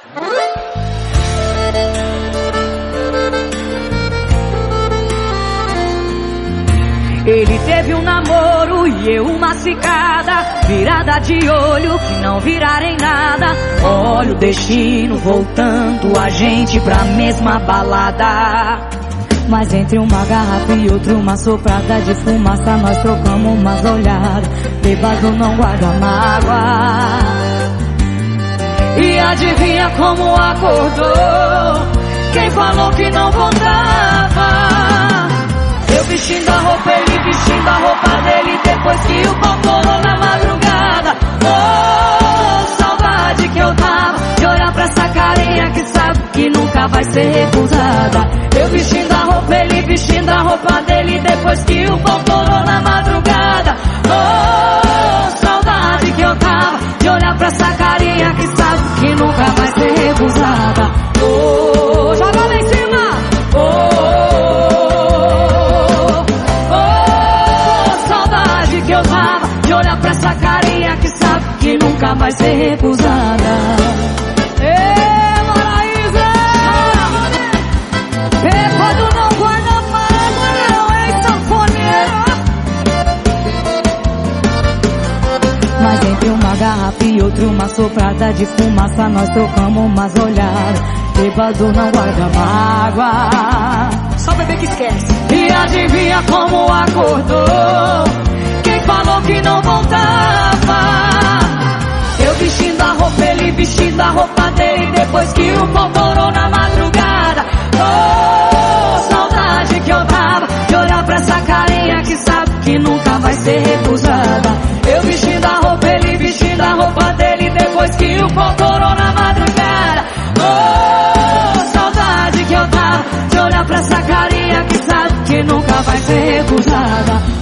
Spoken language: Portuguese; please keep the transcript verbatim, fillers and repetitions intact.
Ele teve um namoro e eu uma cicada, virada de olho que não virara em nada. Olha o destino voltando a gente pra mesma balada. Mas entre uma garrafa e outra uma soprada de fumaça, nós trocamos umas olhadas. Bêbado não guarda mágoa. E adivinha como acordou? Quem falou que não voltava? Eu vestindo a roupa, ele vestindo a roupa dele, depois que o pau torou na madrugada. Oh, saudade que eu tava de olhar pra essa carinha que sabe que nunca vai ser recusada. Eu vestindo a roupa, ele vestindo a roupa dele, depois que o pau torou na madrugada. Oh, saudade que eu tava de olhar pra essa carinha que sabe que nunca vai ser recusada. Oh, joga lá em cima. Oh, que eu tava de olhar pra essa carinha que sabe que nunca vai ser recusada. Ê, Maraísa! Bêbado não guarda mágoa, não, hein, sanfoneiro? Mas entre uma garrafa e outra uma soprada de fumaça, nós trocamos umas olhadas. Bêbado não guarda mágoa, só bebê que esquece. E adivinha como acordou? Falou que não voltava. Eu vestindo a roupa, ele vestindo a roupa dele, depois que o pau torou na madrugada. Oh, saudade que eu tava de olhar pra essa carinha que sabe que nunca vai ser recusada. Eu vestindo a roupa, ele vestindo a roupa dele, depois que o pau torou na madrugada. Oh, saudade que eu tava de olhar pra essa carinha que sabe que nunca vai ser recusada.